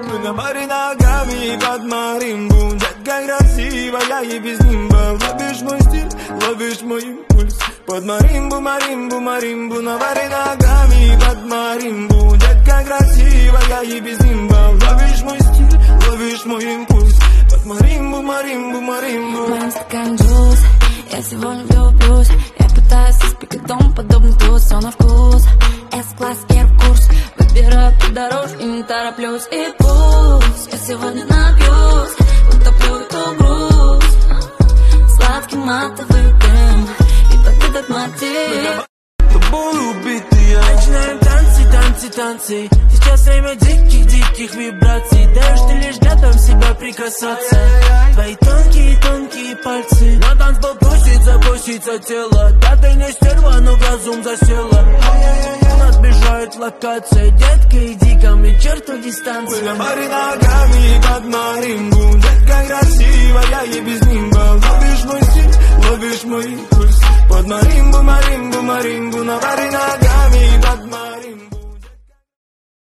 Говори ногами под маримбу. Детка красивая и без нимба. Ловишь мой стиль, ловишь мой импульс. Под маримбу, маримбу, маримбу. Говори ногами под маримбу. Детка красивая и без нимба. Ловишь мой стиль, ловишь мой импульс. Под маримбу, маримбу, маримбу. В моем стакане джуз, я сегодня влюблюсь. Я пытаюсь испекать дом, подобный туз. Все на вкус, С-класс, Air-курс. Выбираю по дорожке, не тороплюсь. И пусть я сегодня напьюсь, утоплю эту грусть. Сладкий матовый дым и под этот мотив тобой убитый я. Начинаем танцы, танцы, танцы. Сейчас время диких вибраций. Даешь ты лишь готов себя прикасаться. Твои тонкие, тонкие пальцы. На танцпол пустится тело. Да ты не стерва, но в разум засела. Надбежает локация. Детка, иди ко мне, черту дистанцию. Говори ногами под маримбу. Детка красивая и без нимба. Ловишь мой стиль, ловишь мой импульс. Под маримбу, маримбу, маримбу. Говори ногами